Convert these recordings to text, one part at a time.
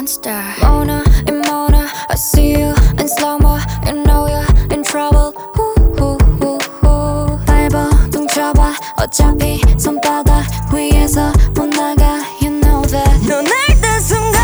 monster. Mona and Mona, I see you in slow-mo. You know you're in trouble. 밟아 둥쳐봐 어차피 손바닥 위에서 못 나가. You know that. 넌 날 뜬 순간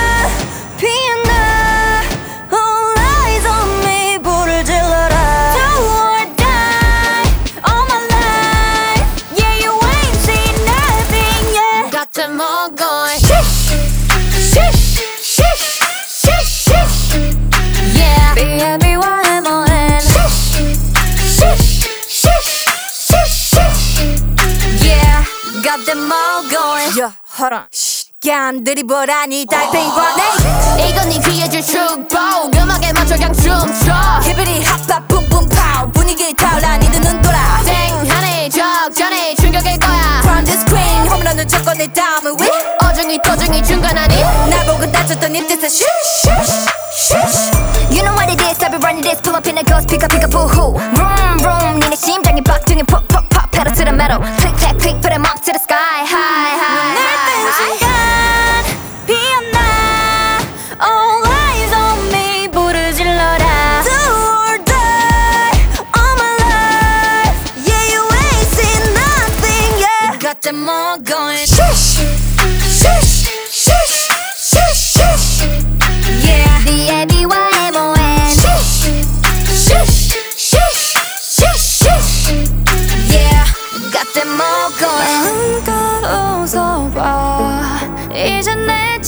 피어나. All eyes on me. 불을 질러라. Do or die all my life. Yeah, you ain't seen nothing yet. got them all going. Shish, shish, shish, shish, shish. Yeah, B-A-B-Y-M-O-N. Shish, shish, shish, shish, shish. Yeah, got them all going. 야, hold on. 야, 느리보라니 달팽이관에. 이건 네 귀에 줄 축복. 음악에 맞춰 그냥 춤춰. 히비리 핫팝 붐붐 파우. 분위기 타올라 니들 눈 돌아. 땡하니 적잖이 충격일 거야. From the screen 홈런은 쳤고 내 다음을 위. 어중이 토중이 중간 아니. 날 보고 다쳤던 입에서 슈. You know what it is, I've been running this. Pull up in a ghost, pick up, boo-hoo. Vroom, vroom, 니네 심장이 박등에 pop, pop, pop. Pedal to the metal, click, clack, click, put 'em up to the sky, high, high. 날 뜬 순간 피어나. All eyes on me, 불을 질러라. Do or die, all my life. Yeah, you ain't seen nothing yet. Got them all going. Shush, shush, shush, shush, shush. Yeah, B-A-B-Y-M-O-N. Shush, shush, shush, shush, shush. Yeah, got them all going. 마음껏 웃어봐. 이제 내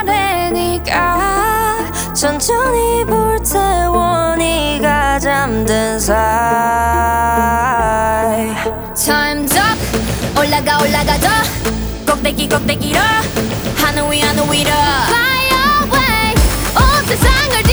차례니까. 천천히 불태워 네가 잠든 사이. Time's up. 올라가 올라가 더. 꼭대기 꼭대기로. 하늘 위로. Fly away. 온 세상을